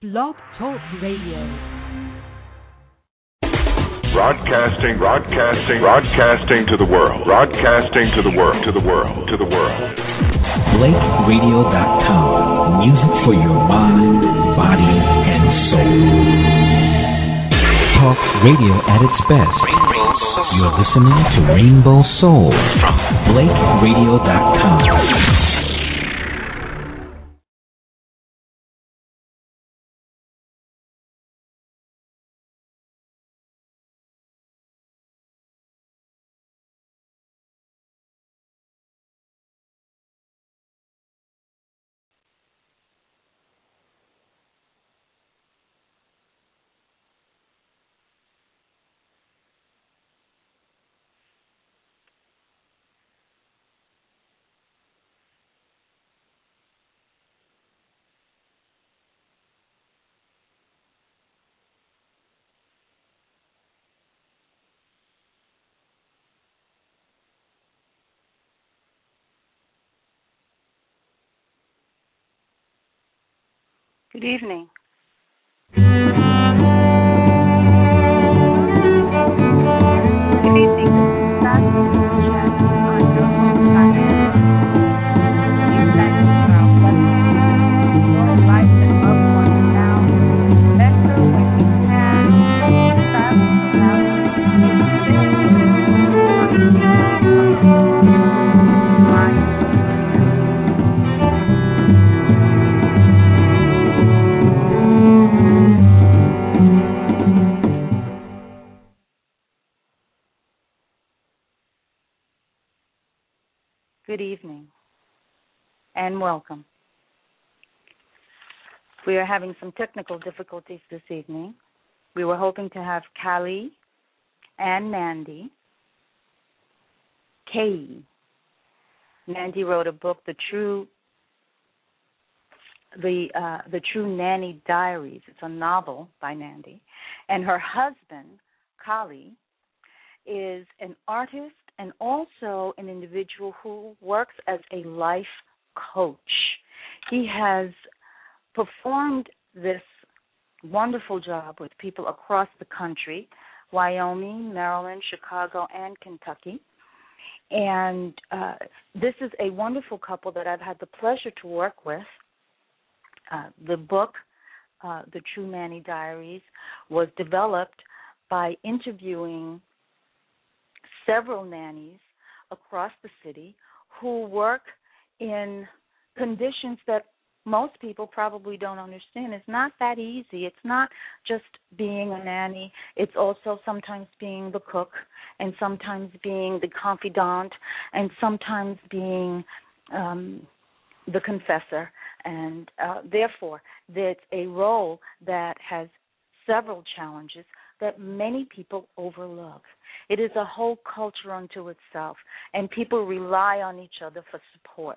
Blog Talk Radio. Broadcasting to the world. Broadcasting to the world, to the world, to the world. BlakeRadio.com. Music for your mind, body, and soul. Talk radio at its best. You're listening to Rainbow Soul from BlakeRadio.com. Good evening. Good evening. This is Fabulous Jen. I'm your host, Diane. Give thanks for our blessings. Your life and loved ones now. Remember when you can. Travel around the Good evening and welcome. We are having some technical difficulties this evening. We were hoping to have Callie and Mandy. Mandy wrote a book, The True Nanny Diaries. It's a novel by Mandy. And her husband, Kali, is an artist and also an individual who works as a life coach. He has performed this wonderful job with people across the country, Wyoming, Maryland, Chicago, and Kentucky. And this is a wonderful couple that I've had the pleasure to work with. The book, The True Nanny Diaries, was developed by interviewing several nannies across the city who work in conditions that most people probably don't understand. It's not that easy. It's not just being a nanny. It's also sometimes being the cook and sometimes being the confidant and sometimes being the confessor. And therefore, it's a role that has several challenges that many people overlook. It is a whole culture unto itself, and people rely on each other for support.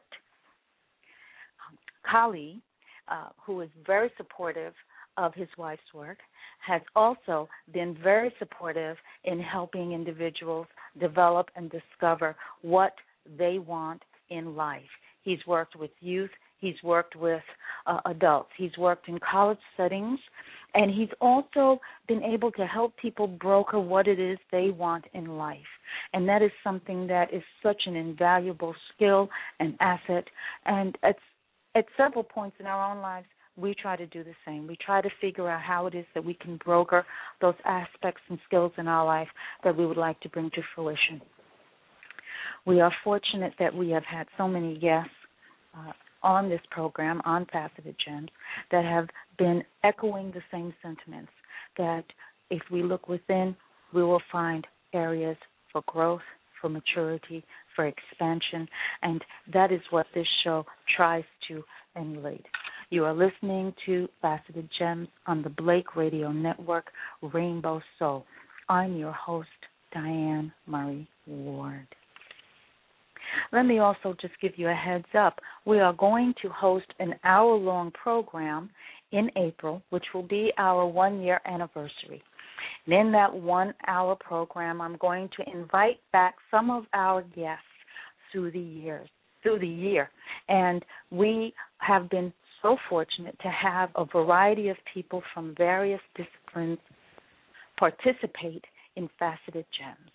Kali, who is very supportive of his wife's work, has also been very supportive in helping individuals develop and discover what they want in life. He's worked with youth. He's worked with adults. He's worked in college settings. And he's also been able to help people broker what it is they want in life. And that is something that is such an invaluable skill and asset. And at several points in our own lives, we try to do the same. We try to figure out how it is that we can broker those aspects and skills in our life that we would like to bring to fruition. We are fortunate that we have had so many guests on this program, on Faceted Gems, that have been echoing the same sentiments, that if we look within, we will find areas for growth, for maturity, for expansion, and that is what this show tries to emulate. You are listening to Faceted Gems on the Blake Radio Network, Rainbow Soul. I'm your host, Diane Murray Ward. Let me also just give you a heads up. We are going to host an hour-long program in April, which will be our one-year anniversary. And in that one-hour program, I'm going to invite back some of our guests through the year. And we have been so fortunate to have a variety of people from various disciplines participate in Faceted Gems.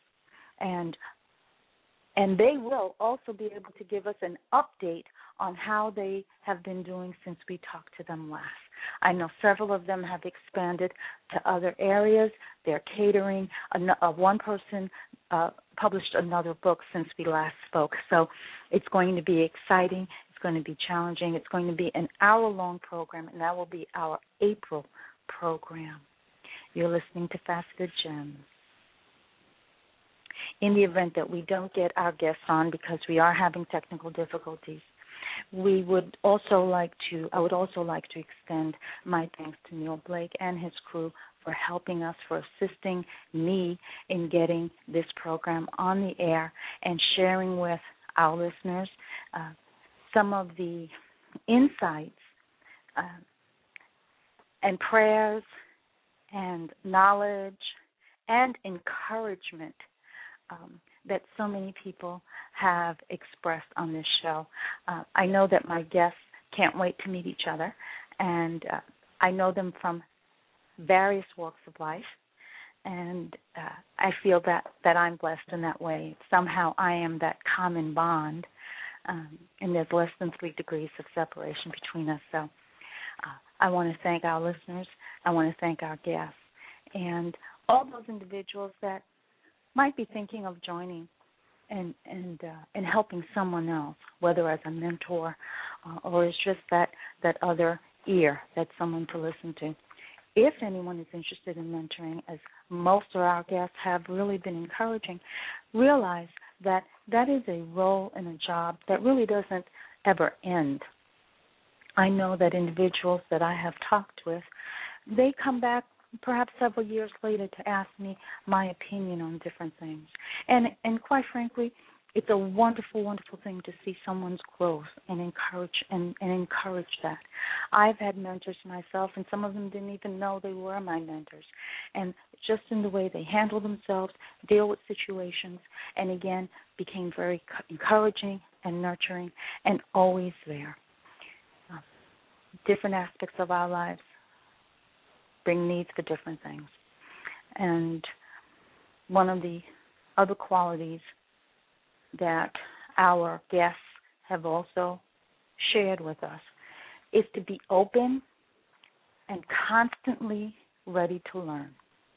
And they will also be able to give us an update on how they have been doing since we talked to them last. I know several of them have expanded to other areas. They're catering. One person published another book since we last spoke. So it's going to be exciting. It's going to be challenging. It's going to be an hour-long program, and that will be our April program. You're listening to Faceted Gems. In the event that we don't get our guests on because we are having technical difficulties, I would also like to extend my thanks to Neil Blake and his crew for helping us, for assisting me in getting this program on the air and sharing with our listeners some of the insights and prayers and knowledge and encouragement that so many people have expressed on this show. I know that my guests can't wait to meet each other, and I know them from various walks of life, and I feel that I'm blessed in that way. Somehow I am that common bond, and there's less than 3 degrees of separation between us. So I want to thank our listeners. I want to thank our guests, and all those individuals that might be thinking of joining and helping someone else, whether as a mentor or as just that other ear, that's someone to listen to. If anyone is interested in mentoring, as most of our guests have really been encouraging, realize that is a role and a job that really doesn't ever end. I know that individuals that I have talked with, they come back perhaps several years later to ask me my opinion on different things. And quite frankly, it's a wonderful, wonderful thing to see someone's growth and encourage that. I've had mentors myself, and some of them didn't even know they were my mentors. And just in the way they handle themselves, deal with situations, and again, became very encouraging and nurturing and always there. Different aspects of our lives bring needs for different things. And one of the other qualities that our guests have also shared with us is to be open and constantly ready to learn.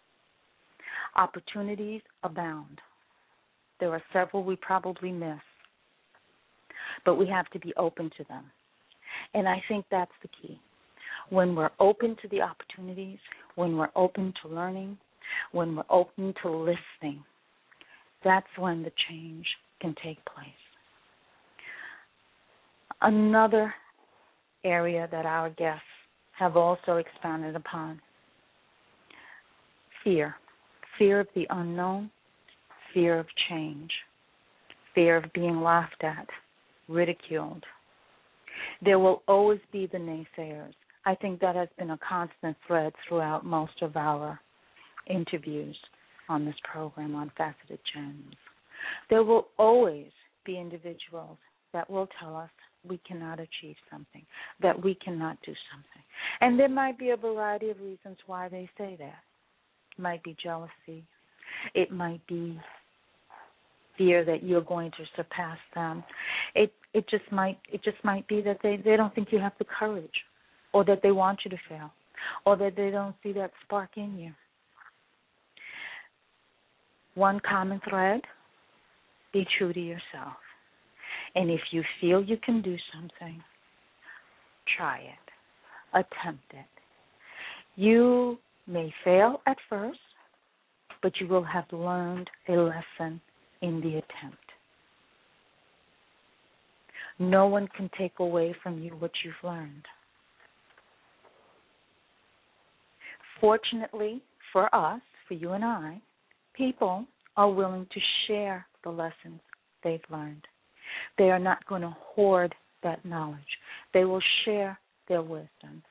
Opportunities abound. There are several we probably miss, but we have to be open to them. And I think that's the key. When we're open to the opportunities, when we're open to learning, when we're open to listening, that's when the change can take place. Another area that our guests have also expounded upon, fear of the unknown, fear of change, fear of being laughed at, ridiculed. There will always be the naysayers. I think that has been a constant thread throughout most of our interviews on this program on Faceted Gems. There will always be individuals that will tell us we cannot achieve something, that we cannot do something. And there might be a variety of reasons why they say that. It might be jealousy. It might be fear that you're going to surpass them. It just might be that they don't think you have the courage, or that they want you to fail, or that they don't see that spark in you. One common thread, be true to yourself. And if you feel you can do something, try it, attempt it. You may fail at first, but you will have learned a lesson in the attempt. No one can take away from you what you've learned. Fortunately for us, for you and I, people are willing to share the lessons they've learned. They are not going to hoard that knowledge. They will share their wisdom.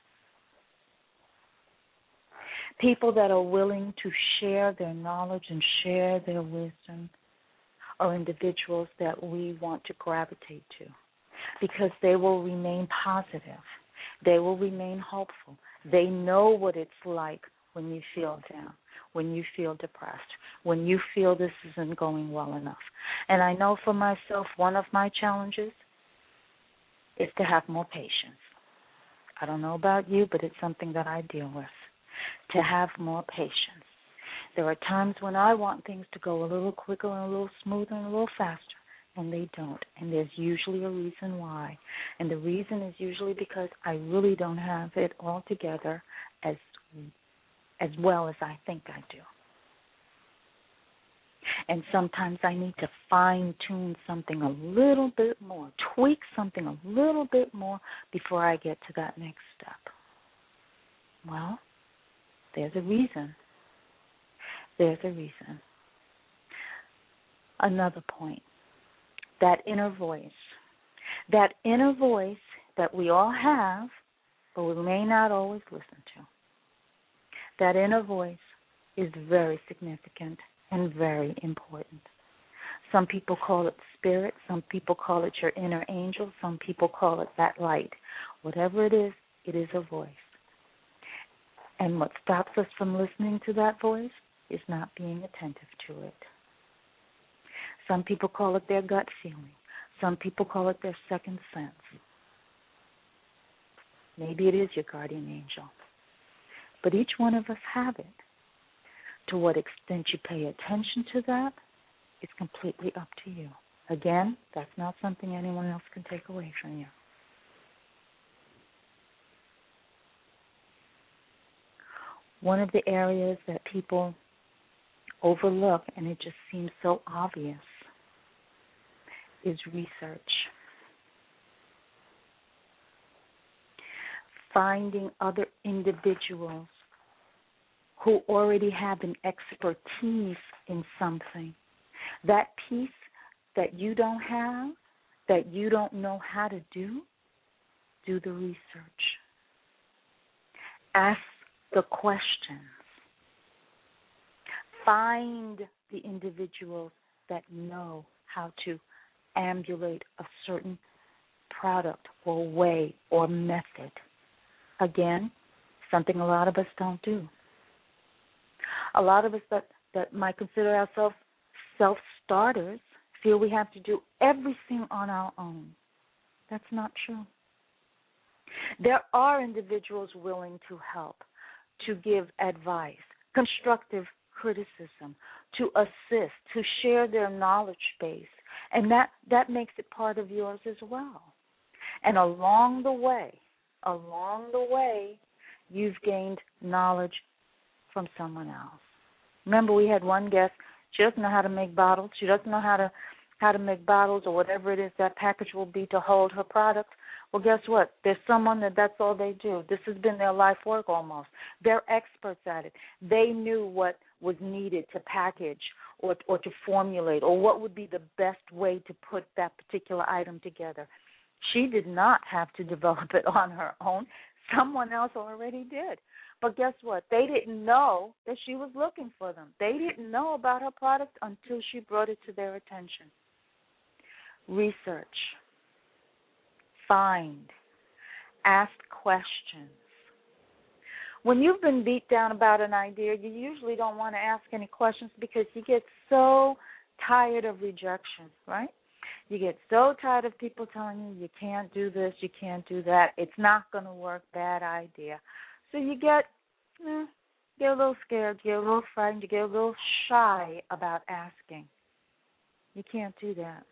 People that are willing to share their knowledge and share their wisdom are individuals that we want to gravitate to, because they will remain positive. They will remain hopeful. They know what it's like when you feel down, when you feel depressed, when you feel this isn't going well enough. And I know for myself, one of my challenges is to have more patience. I don't know about you, but it's something that I deal with, to have more patience. There are times when I want things to go a little quicker and a little smoother and a little faster, and they don't. And there's usually a reason why. And the reason is usually because I really don't have it all together as well as I think I do. And sometimes I need to fine-tune something a little bit more, tweak something a little bit more before I get to that next step. Well, there's a reason. There's a reason. Another point, that inner voice. That inner voice that we all have, but we may not always listen to. That inner voice is very significant and very important. Some people call it spirit. Some people call it your inner angel. Some people call it that light. Whatever it is a voice. And what stops us from listening to that voice is not being attentive to it. Some people call it their gut feeling. Some people call it their second sense. Maybe it is your guardian angel. But each one of us have it. To what extent you pay attention to that is completely up to you. Again, that's not something anyone else can take away from you. One of the areas that people overlook, and it just seems so obvious, is research. Finding other individuals who already have an expertise in something. That piece that you don't have, that you don't know how to do the research. Ask the questions. Find the individuals that know how to ambulate a certain product or way or method. Again, something a lot of us don't do. A lot of us that might consider ourselves self-starters feel we have to do everything on our own. That's not true. There are individuals willing to help, to give advice, constructive criticism, to assist, to share their knowledge base, and that makes it part of yours as well. And along the way, you've gained knowledge from someone else. Remember, we had one guest. She doesn't know how to make bottles. She doesn't know how to make bottles or whatever it is that package will be to hold her product. Well, guess what? There's someone that's all they do. This has been their life work almost. They're experts at it. They knew what was needed to package or to formulate, or what would be the best way to put that particular item together. She did not have to develop it on her own. Someone else already did. But guess what? They didn't know that she was looking for them. They didn't know about her product until she brought it to their attention. Research. Find. Ask questions. When you've been beat down about an idea, you usually don't want to ask any questions because you get so tired of rejection, right? You get so tired of people telling you can't do this, you can't do that, it's not going to work, bad idea. So you get a little scared, you get a little frightened, you get a little shy about asking. You can't do that.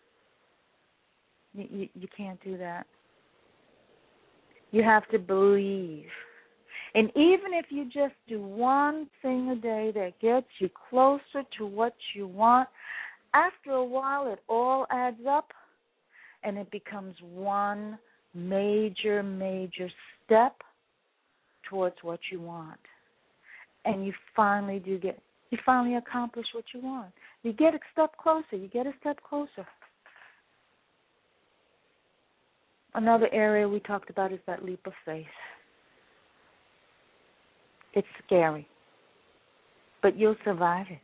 You can't do that. You have to believe. And even if you just do one thing a day that gets you closer to what you want, after a while it all adds up and it becomes one major step towards what you want. And you finally accomplish what you want. You get a step closer. Another area we talked about is that leap of faith. It's scary, but you'll survive it.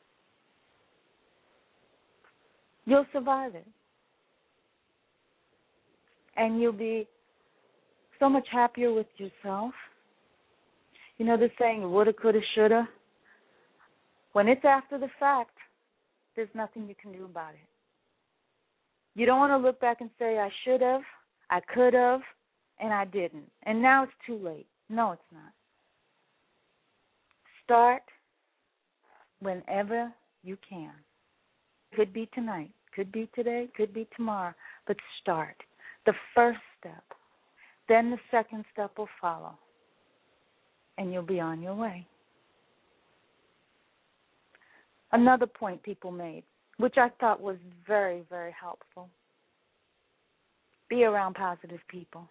You'll survive it. And you'll be so much happier with yourself. You know the saying, woulda, coulda, shoulda? When it's after the fact, there's nothing you can do about it. You don't want to look back and say, I should have, I could have, and I didn't. And now it's too late. No, it's not. Start whenever you can. Could be tonight, could be today, could be tomorrow, but start. The first step. Then the second step will follow, and you'll be on your way. Another point people made, which I thought was very, very helpful. Be around positive people.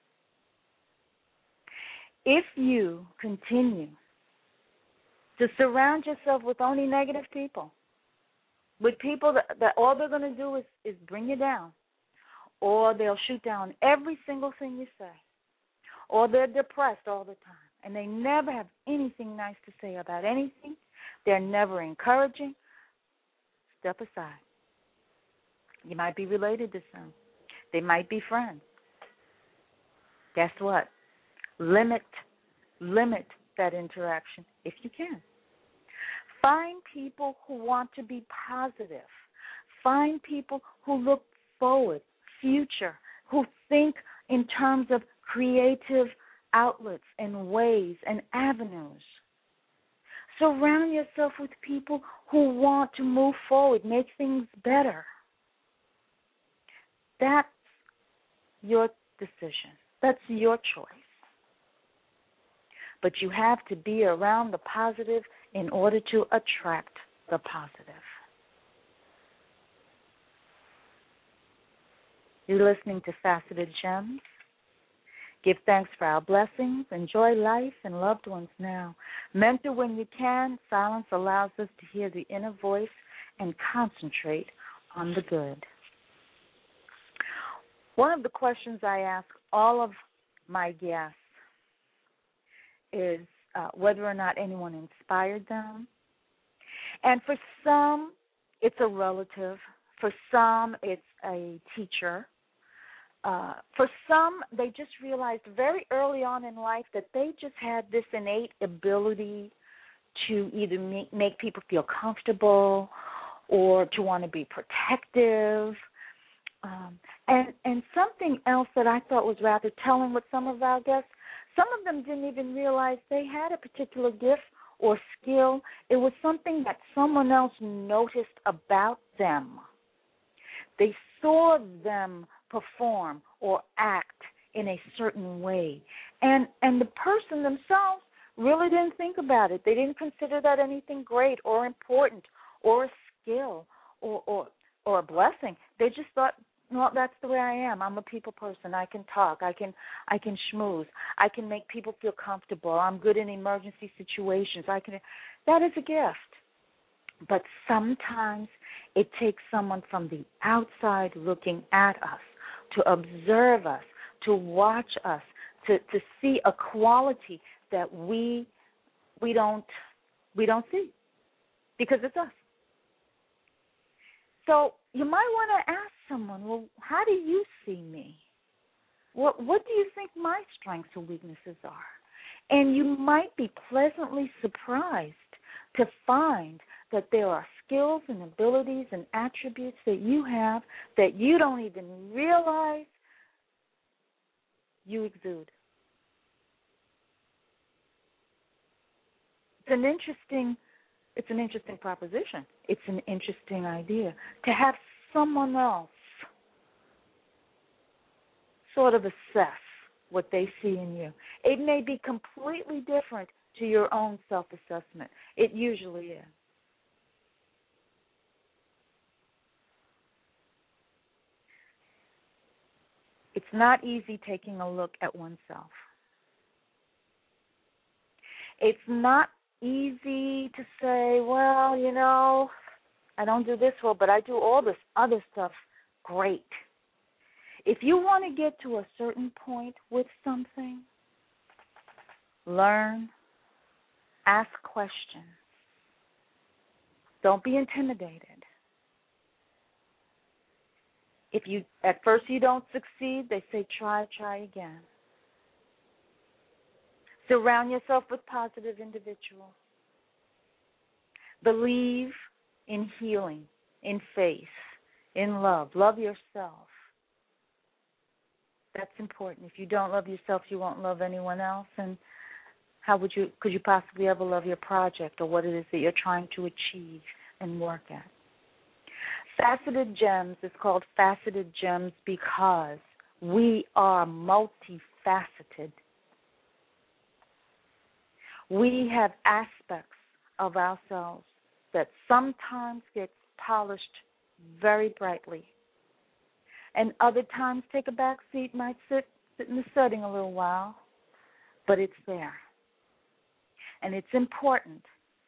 If you continue to surround yourself with only negative people, with people that all they're going to do is bring you down, or they'll shoot down every single thing you say, or they're depressed all the time, and they never have anything nice to say about anything, they're never encouraging, step aside. You might be related to some. They might be friends. Guess what? Limit that interaction if you can. Find people who want to be positive. Find people who look forward, future, who think in terms of creative outlets and ways and avenues. Surround yourself with people who want to move forward, make things better. That's your decision. That's your choice. But you have to be around the positive in order to attract the positive. You're listening to Faceted Gems. Give thanks for our blessings. Enjoy life and loved ones now. Mentor when you can. Silence allows us to hear the inner voice and concentrate on the good. One of the questions I ask all of my guests is whether or not anyone inspired them. And for some, it's a relative. For some, it's a teacher. For some, they just realized very early on in life that they just had this innate ability to either make people feel comfortable or to want to be protective. And something else that I thought was rather telling with some of our guests, some of them didn't even realize they had a particular gift or skill. It was something that someone else noticed about them. They saw them perform or act in a certain way. And the person themselves really didn't think about it. They didn't consider that anything great or important or a skill or a blessing. They just thought, well, that's the way I am. I'm a people person. I can talk. I can schmooze. I can make people feel comfortable. I'm good in emergency situations. That is a gift. But sometimes it takes someone from the outside looking at us, to observe us, to watch us, to see a quality that we don't see because it's us. So you might want to ask someone, well, how do you see me? What do you think my strengths or weaknesses are? And you might be pleasantly surprised to find that there are skills and abilities and attributes that you have that you don't even realize you exude. It's an interesting proposition. It's an interesting idea to have someone else sort of assess what they see in you. It may be completely different to your own self-assessment. It usually is. It's not easy taking a look at oneself. It's not easy to say, well, you know, I don't do this well, but I do all this other stuff great. If you want to get to a certain point with something, learn, ask questions. Don't be intimidated. If at first you don't succeed, they say try again. Surround yourself with positive individuals. Believe in healing, in faith, in love. Love yourself. That's important. If you don't love yourself, you won't love anyone else. And how could you possibly ever love your project or what it is that you're trying to achieve and work at? Faceted Gems is called Faceted Gems because we are multifaceted. We have aspects of ourselves that sometimes get polished very brightly, and other times take a back seat, might sit in the setting a little while, but it's there. And it's important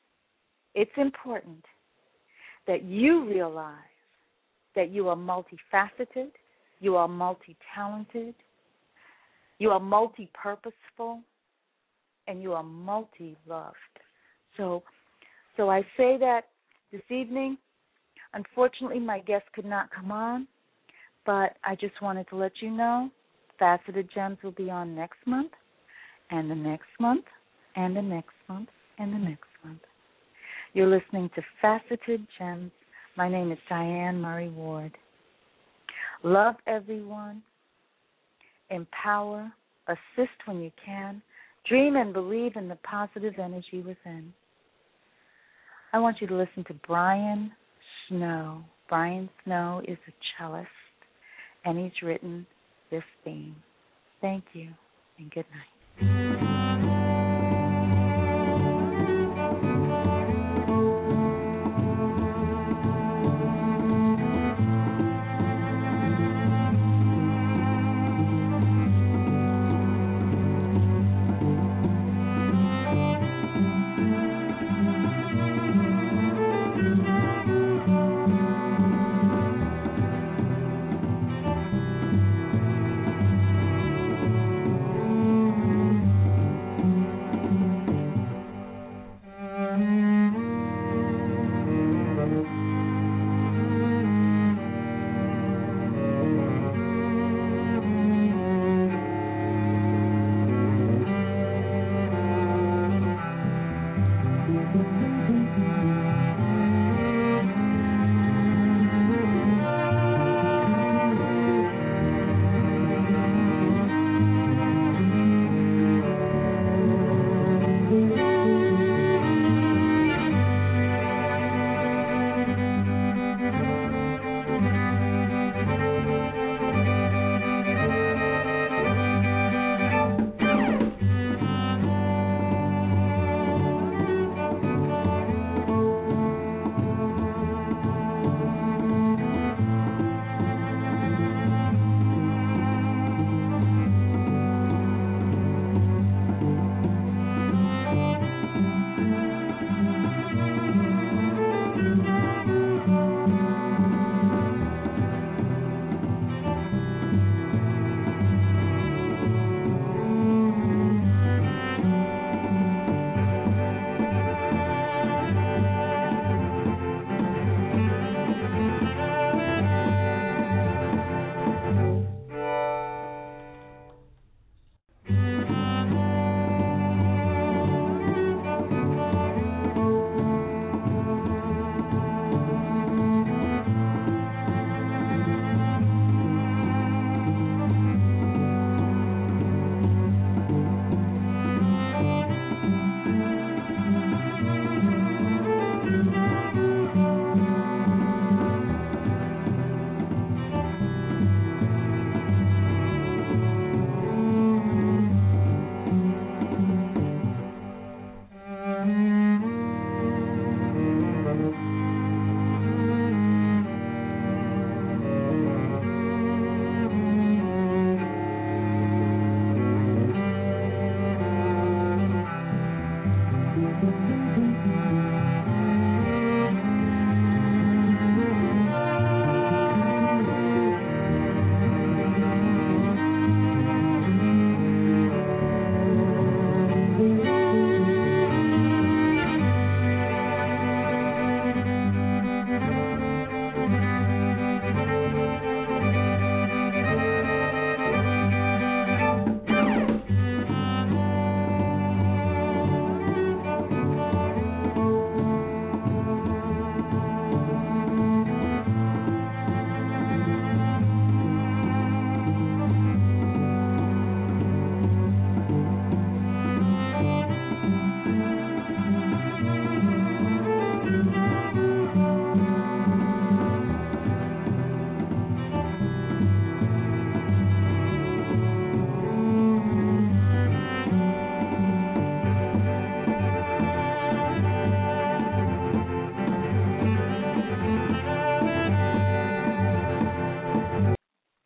that you realize that you are multifaceted, you are multi-talented, you are multi-purposeful, and you are multi-loved. So I say that this evening. Unfortunately, my guest could not come on, but I just wanted to let you know Faceted Gems will be on next month, and the next month, and the next month, and the next month. You're listening to Faceted Gems. My name is Diane Murray Ward. Love everyone. Empower. Assist when you can. Dream and believe in the positive energy within. I want you to listen to Brian Snow. Brian Snow is a cellist, and he's written this theme. Thank you, and good night.